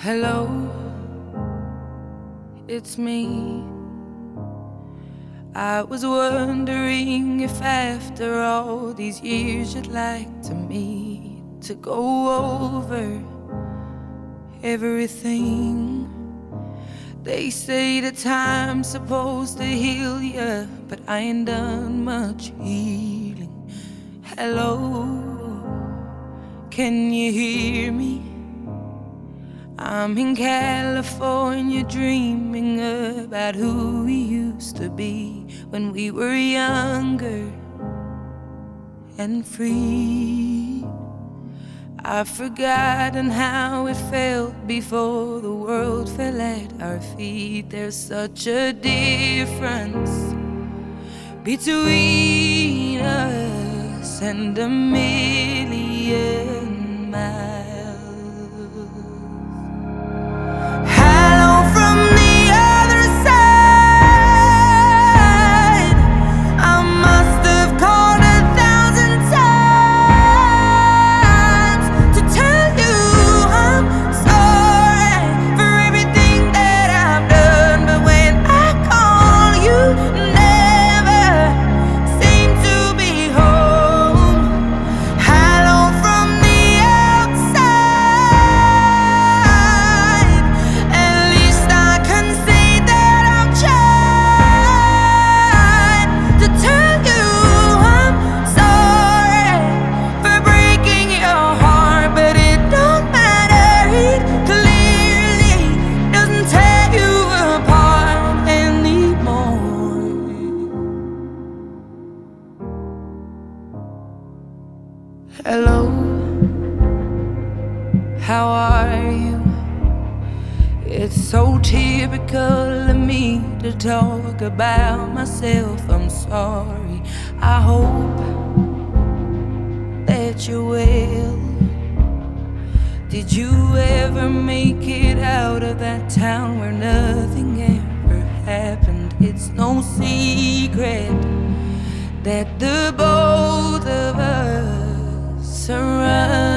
Hello, it's me. I was wondering if after all these years you'd like to meet to go over everything. They say that time's supposed to heal ya, but I ain't done much healing. Hello, can you hear me? I'm in California dreaming about who we used to be when we were younger and free. I've forgotten how it felt before the world fell at our feet. There's such a difference between us and a million miles. Hello, how are you? It's so typical of me to talk about myself. I'm sorry. I hope that you're well. Did you ever make it out of that town where nothing ever happened? It's no secret that the both of us are running.